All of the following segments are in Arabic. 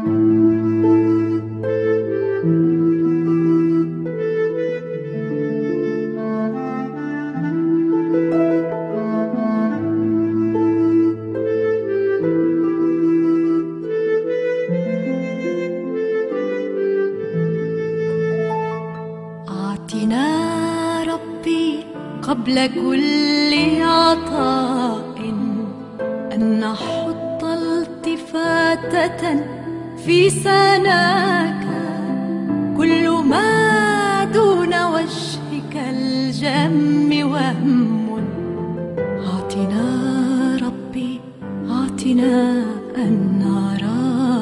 قبل كل عطاء أن نحط التفاتة في سناك، كل ما دون وجهك الجم وهم. أعطنا ربي أعطنا أن نراك.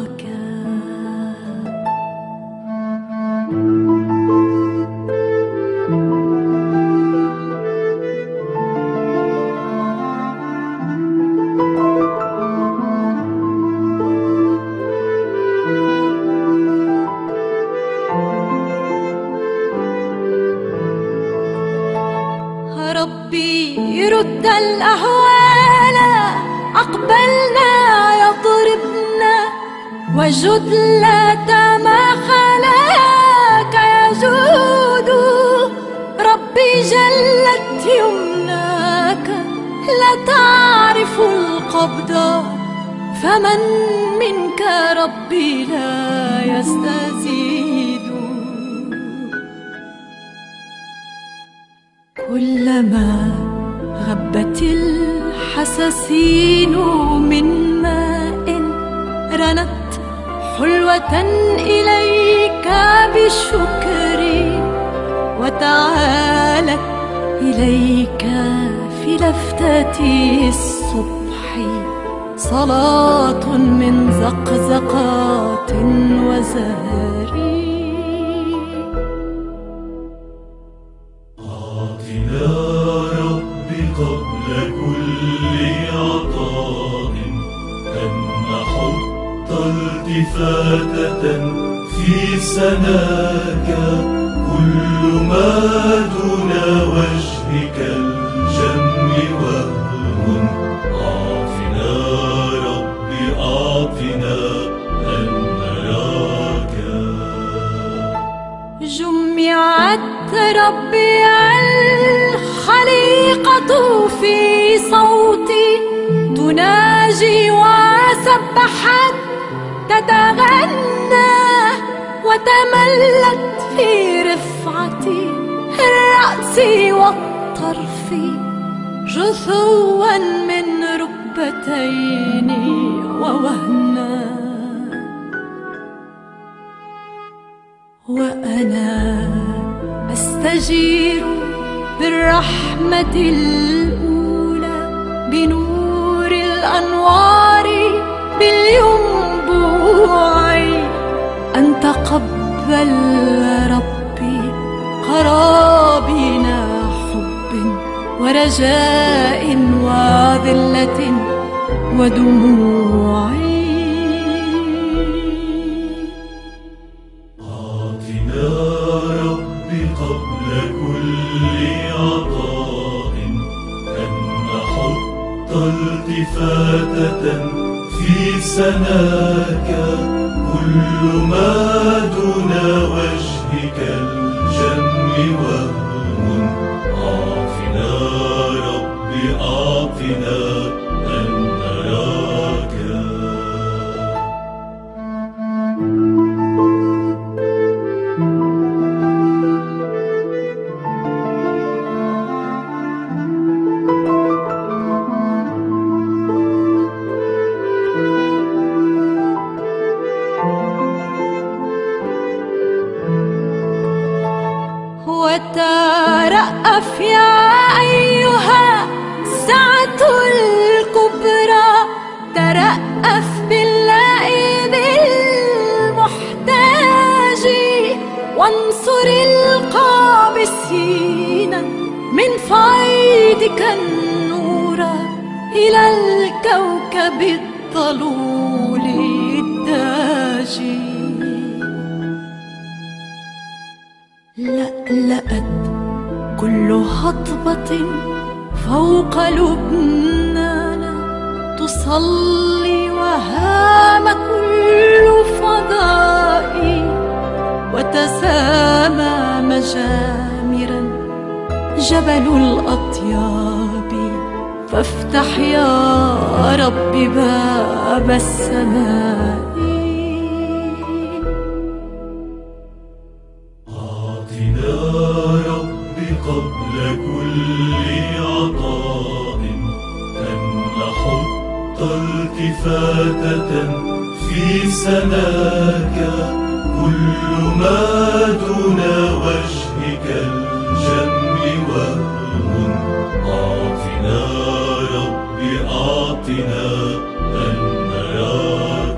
ربي رد الأهوال، أقبلنا يضربنا وجدلة ما خلاك يجود. ربي جلت يمناك لا تعرف القبض، فمن منك ربي لا يستزيد. كلما غبت الحساسين من ماء رنت حلوة إليك بالشكر، وتعالت إليك في لفتة الصبح صلاة من زقزقات وزهري. قبل كل عطاء أن نحط التفاتة في سناك، كل ما دون وجهك الجم وهم. أعطنا ربي أعطنا أن نراك. جمعت ربي الخليقة في صوتي، تناجي وسبحت تتغنى، وتملت في رفعتي الرأس والطرف، جثوا من ركبتين ووهنا. وأنا أستجير بالرحمة الأولى بنور الأنوار بالينبوع، أن تقبل ربي قرابين حب ورجاء وذلة ودموع. أعطنا ربي قبل كل عطاء أن نحط التفاتة في سناك، كل ما دون وجهك الجم وهم. أعطنا ربي أعطنا أن نراك. وترأف يا أيها السعة الكبرى، ترأف باللائم المحتاج، وانصر القابسين من فيضك النور إلى الكوكب الضلول الداجي. لألأت كل هضبة فوق لبنان، تصلي وهام كل جبل الأطياب، فافتح يا رب باب السماء. أعطنا رب قبل كل عطاء أن نحط التفاتة في سناك، كل ما دون وجهك الجم وهم. أعطنا رب أعطنا أن نرى